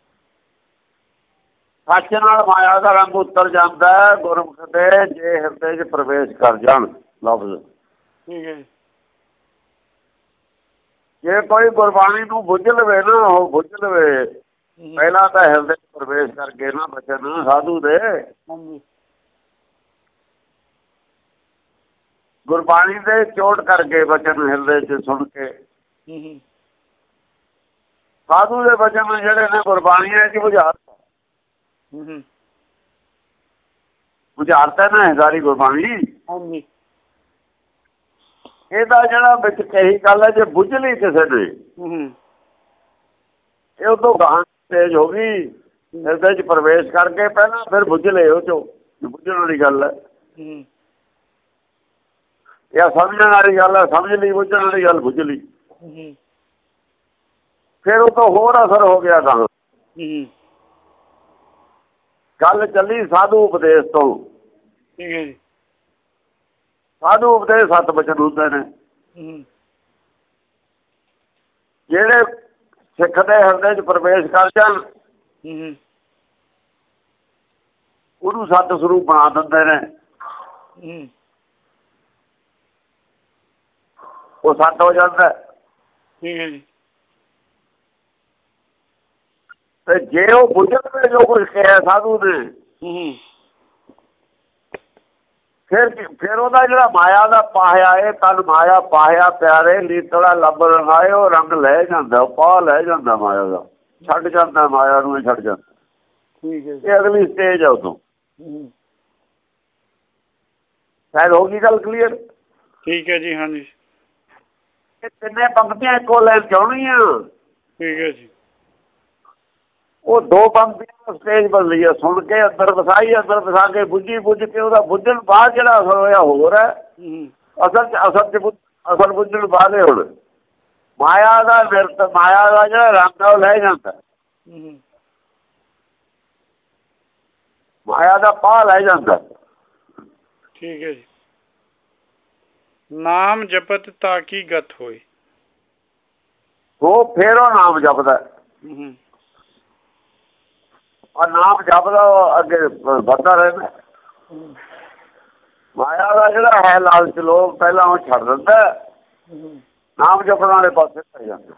ਸੱਚ ਨਾਲ ਮਾਇਆ ਦਾ ਰੰਗ ਉਤਰ ਜਾਂਦਾ ਗੁਰਮੁਖ ਦੇ, ਜੇ ਹਿਰਦੇ ਚ ਪ੍ਰਵੇਸ਼ ਕਰ ਜਾਣ ਲਫ਼ਜ਼। ਠੀਕ ਹੈ। ਜੇ ਕੋਈ ਗੁਰਬਾਣੀ ਨੂੰ ਬੁੱਝ ਲਵੇ ਨਾ, ਉਹ ਬੁੱਝ ਲਵੇ ਪਹਿਲਾਂ ਤਾਂ ਹਿਰਦੇ ਚ ਪ੍ਰਵੇਸ਼ ਕਰਕੇ ਨਾ ਬਚਨ ਸਾਧੂ ਦੇ ਗੁਰਬਾਣੀ ਦੇ ਚੋਟ ਕਰਕੇ ਬਚਨ ਹਿਰਦੇ ਚ ਸੁਣ ਕੇ ਸਾਧੂ ਦੇ ਬਚਨ ਜਿਹੜੇ ਨੇ ਗੁਰਬਾਣੀਆਂ ਚ ਬੁਝਾਰਤਾ ਬੁਝਾਰਤਾ ਨਾ ਸਾਰੀ ਗੁਰਬਾਣੀ। ਇਹਦਾ ਜਿਹੜਾ ਵਿੱਚ ਕਹੀ ਗੱਲ ਹੈ ਜੇ ਬੁੱਝ ਲਈ ਕਿਸੇ ਨੇ ਇਹ ਉਦੋਂ ਗਾਂ ਤੇਜ ਹੋ ਗਈ ਹਿਰਦੇ ਚ ਪ੍ਰਵੇਸ਼ ਕਰਕੇ ਪਹਿਲਾਂ ਫਿਰ ਬੁੱਝ ਲਏ ਉਹ ਚੋਂ ਬੁੱਝਣ ਵਾਲੀ ਗੱਲ ਹੈ ਜਾਂ ਸਮਝਣ ਵਾਲੀ ਗੱਲ ਹੈ ਸਮਝ ਲਈ ਬੁੱਝਣ ਵਾਲੀ ਗੱਲ ਬੁੱਝ ਲਈ ਫਿਰ ਉਹ ਤੋਂ ਹੋਰ ਅਸਰ ਹੋ ਗਿਆ ਗਾਂ ਗੱਲ ਚੱਲੀ ਸਾਧੂ ਉਪਦੇਸ਼ ਤੋਂ ਸਾਧੂ ਉਪਦੇਸ਼ ਸੱਤ ਬਚਨ ਹੁੰਦੇ ਨੇ ਜਿਹੜੇ ਸਿੱਖ ਦੇ ਹਿਰਦੇ ਚ ਪ੍ਰਵੇਸ਼ ਕਰ ਜਾਣ ਉਹਨੂੰ ਸੱਤ ਸਰੂਪ ਬਣਾ ਦਿੰਦੇ ਨੇ ਉਹ ਸੱਤ ਹੋ ਜਾਂਦਾ ਤੇ ਜੇ ਉਹ ਬੁੱਝਣ ਜੋ ਕੁਝ ਕਿਹਾ ਸਾਧੂ ਨੇ ਫਿਰ ਫਿਰ ਉਹਦਾ ਜਿਹੜਾ ਮਾਇਆ ਦਾ ਪਾਹਿਆ ਇਹ ਤਨ ਮਾਇਆ ਪਾਹਿਆ ਪਿਆਰੇ ਲੀਤੜਾ ਲੱਭ ਰਹਾਏ ਉਹ ਰੰਗ ਲੈ ਜਾਂਦਾ ਉਹ ਪਾਹ ਲੈ ਜਾਂਦਾ ਮਾਇਆ ਦਾ ਛੱਡ ਜਾਂਦਾ ਮਾਇਆ ਨੂੰ ਛੱਡ ਜਾਂਦਾ ਇਹ ਅਗਲੀ ਸਟੇਜ ਆ ਉਦੋਂ ਸ਼ਾਇਦ ਹੋ ਗਈ ਗੱਲ ਕਲੀਅਰ। ਠੀਕ ਹੈ ਜੀ। ਹਾਂਜੀ ਇਹ ਤਿੰਨੇ ਪੰਕਤੀਆਂ ਇੱਕੋ ਲਾਈਨ ਚਾਹੁੰਦੀਆਂ ਠੀਕ ਹੈ ਜੀ। ਉਹ ਦੋ ਪੰਕਤੀਆਂ ਸਟੇਜ ਬਦਲੀ ਆ ਸੁਣ ਕੇ ਅੰਦਰ ਵਸਾਈ ਅੰਦਰ ਵਸਾ ਕੇ ਬੁੱਝੀ ਬੁੱਝ ਕੇ ਉਹਦਾ ਬੁੱਝਣ ਬਾਅਦ ਜਿਹੜਾ ਅਸਰ ਹੋਇਆ ਹੋਰ ਹੈ ਅਸਲ ਚ ਅਸਲ ਚ ਅਸਲ ਬੁੱਝਣ ਬਾਅਦ ਹੁਣ ਮਾਇਆ ਦਾ ਨਿਰਤ ਮਾਇਆ ਦਾ ਜਿਹੜਾ ਰੰਗ ਉਹ ਲੈ ਜਾਂਦਾ ਮਾਇਆ ਦਾ ਪਾਹ ਲੈ ਜਾਂਦਾ। ਠੀਕ ਹੈ ਜੀ। ਨਾਮ ਜਪਤ ਤਾਂ ਕੀ ਗਤ ਹੋਈ ਉਹ ਫੇਰ ਉਹ ਨਾਮ ਜਪਦਾ ਔਰ ਨਾਮ ਜਪਦਾ ਅੱਗੇ ਵੱਧਦਾ ਰਹਿੰਦਾ। ਮਾਇਆ ਦਾ ਜਿਹੜਾ ਹੈ ਲਾਲਚ ਲੋਕ ਪਹਿਲਾਂ ਉਹ ਛੱਡ ਦਿੰਦਾ ਨਾਮ ਜਪਣ ਵਾਲੇ ਪਾਸੇ ਪੈ ਜਾਂਦਾ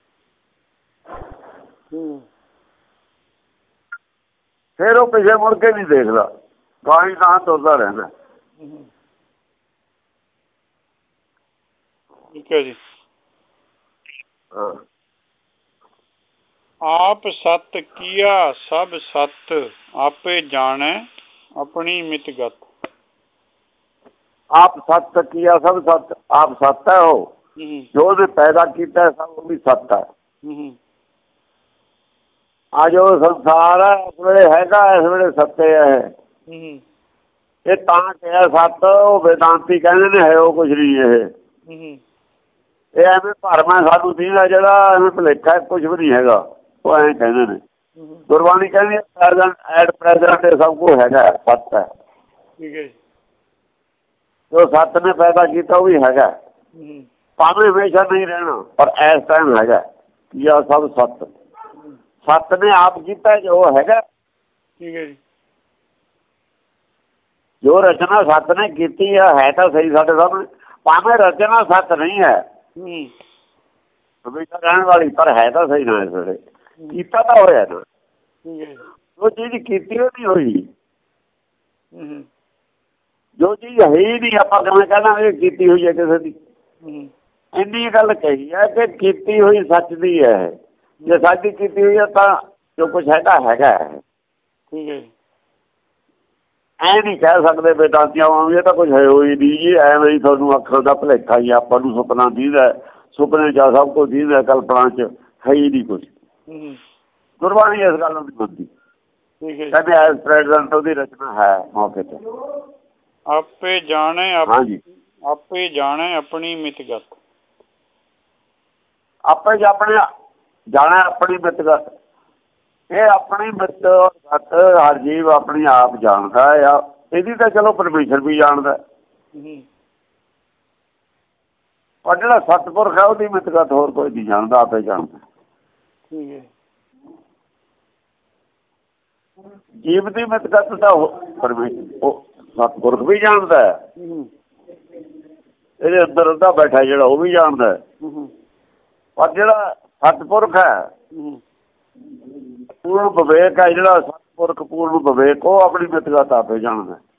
ਫਿਰ ਉਹ ਪਿੱਛੇ ਮੁੜ ਕੇ ਨਹੀਂ ਦੇਖਦਾ ਗਾਂ ਹੀ ਗਾਂ ਤੁਰਦਾ ਰਹਿੰਦਾ। ਠੀਕ ਹੈ ਜੀ। ਆਪ ਸਤ ਕੀਆ ਸਭ ਸਤ ਆਪੇ ਜਾਣੈ ਆਪਣੀ ਮਿਤਗਤ। ਆਪ ਸਤ ਕੀਆ ਸਭ ਸਤ ਆਪ ਸਤ ਹੈ ਉਹ ਜੋ ਉਹਨੇ ਪੈਦਾ ਕੀਤਾ ਸਭ ਉਹ ਵੀ ਸਤ ਹੈ। ਆ ਜੋ ਸੰਸਾਰ ਹੈ ਇਸ ਵੇਲੇ ਹੈਗਾ ਇਸ ਵੇਲੇ ਸੱਤੇ ਹੈ ਇਹ ਤਾਂ ਕਿਹਾ ਸੱਤ ਉਹ ਵੇਦਾਂਤੀ ਕਹਿੰਦੇ ਨੇ ਹੈ ਉਹ ਕੁਛ ਨਹੀਂ ਇਹ ਇਹ ਐਵੇਂ ਭਰਮ ਹੈ ਸਾਨੂੰ ਦੀਦਾ ਜਿਹੜਾ ਐਵੇਂ ਭੁਲੇਖਾ ਕੁਛ ਵੀ ਨਹੀਂ ਹੈਗਾ ਉਹ ਐਂ ਕਹਿੰਦੇ ਨੇ। ਗੁਰਬਾਣੀ ਕਹਿੰਦੀ ਐਟ ਪ੍ਰੈਜ਼ੈਂਟ ਇਹ ਸਭ ਕੁਛ ਹੈਗਾ ਸੱਤ ਹੈ ਜੋ ਸੱਤ ਨੇ ਪੈਦਾ ਕੀਤਾ ਉਹ ਵੀ ਹੈਗਾ ਭਾਵੇਂ ਹਮੇਸ਼ਾ ਨਹੀਂ ਰਹਿਣਾ ਪਰ ਇਸ ਟਾਈਮ ਹੈਗਾ ਜਾਂ ਸਭ ਸੱਤ ਸੱਤ ਨੇ ਆਪ ਕੀਤਾ ਜੋ ਹੈਗਾ। ਠੀਕ ਹੈ ਜੀ। ਜੋ ਰਚਨਾ ਸੱਤ ਨੇ ਕੀਤੀ ਹੈ ਹੈ ਤਾਂ ਸਹੀ ਸਾਡੇ ਸਾਹਮਣੇ ਭਾਵੇਂ ਰਚਨਾ ਸੱਤ ਨਹੀਂ ਹੈ ਹਮੇਸ਼ਾ ਰਹਿਣ ਵਾਲੀ ਪਰ ਹੈ ਤਾਂ ਸਹੀ ਨਾ ਇਸ ਵੇਲੇ ਕੀਤਾ ਤਾਂ ਹੋਇਆ ਨਾ ਜੋ ਚੀਜ਼ ਕੀਤੀ ਉਹ ਨਹੀਂ ਹੋਈ ਜੋ ਚੀਜ਼ ਹੈ ਹੀ ਨਹੀਂ ਆਪਾਂ ਕਿਵੇਂ ਕਹਿੰਦਾ ਕੀਤੀ ਹੋਈ ਹੈ ਕਿਸੇ ਦੀ ਇੰਨੀ ਗੱਲ ਕਹੀ ਹੈ ਕਿ ਕੀਤੀ ਹੋਈ ਸੱਚ ਦੀ ਹੈ ਜੇ ਸਾਡੀ ਕੀਤੀ ਹੋਈ ਹੈ ਤਾਂ ਜੋ ਕੁਛ ਹੈਗਾ ਹੈਗਾ ਠੀਕ ਹੈ। ਐ ਨਹੀਂ ਕਹਿ ਸਕਦੇ ਵੇਦਾਂਤੀਆਂ ਵਾਂਗ ਇਹ ਤਾਂ ਕੁਛ ਹੈ ਹੋਈ ਨਹੀਂ ਜੀ ਐਵੇਂ ਹੀ ਤੁਹਾਨੂੰ ਅੱਖਾਂ ਦਾ ਭੁਲੇਖਾ ਹੀ ਆਪਾਂ ਨੂੰ ਸੁਪਨਾ ਦੀਦਾ ਸੁਪਨੇ ਚ ਸਭ ਕੁਝ ਦੀਦਾ ਕਲਪਨਾ ਚ ਹੈ ਹੀ ਨਹੀਂ ਕੁਛ। ਗੁਰਬਾਣੀ ਇਸ ਗੱਲ ਨੂੰ ਨਹੀਂ ਮੰਨਦੀ ਕਹਿੰਦੇ ਐਸ ਪ੍ਰੈਜ਼ੈਂਟ ਉਹਦੀ ਰਚਨਾ ਹੈ ਮੌਕੇ ਤੇ ਆਪੇ ਜਾਣੇ ਹਾਂਜੀ ਆਪੇ ਜਾਣੇ ਆਪਣੀ ਮਿਤਗਤ ਆਪੇ ਆਪਣੇ ਜਾਣਾ ਆਪਣੀ ਮਿਤਗਤ ਇਹ ਆਪਣੀ ਮਿੱਤ ਹਰ ਜੀਵ ਆਪਣੀ ਆਪ ਜਾਣਦਾ ਆ ਇਹਦੀ ਤਾਂ ਚਲੋ ਪਰਮੇਸ਼ਰ ਵੀ ਜਾਣਦਾ ਪਰ ਜਿਹੜਾ ਸਤਿਪੁਰਖ ਹੈ ਉਹਦੀ ਮਿਤਗਤ ਹੋਰ ਕੋਈ ਨਹੀਂ ਜਾਣਦਾ ਆਪੇ ਜਾਣਦਾ। ਜੀਵ ਦੀ ਮਿਤਗਤ ਤਾਂ ਪਰਮੇਸ਼ਰ ਉਹ ਸਤਿਪੁਰਖ ਵੀ ਜਾਣਦਾ ਇਹਦੇ ਅੰਦਰ ਅੱਧਾ ਬੈਠਾ ਜਿਹੜਾ ਉਹ ਵੀ ਜਾਣਦਾ ਪਰ ਜਿਹੜਾ ਸਤਿਪੁਰਖ ਹੈ ਪੂਰਨ ਵਿਵੇਕ ਹੈ ਜਿਹੜਾ ਸਤਿਪੁਰਖ ਪੂਰਨ ਵਿਵੇਕ ਉਹ ਆਪਣੀ ਮਿਤਗਤ ਆਪੇ ਜਾਣਦਾ।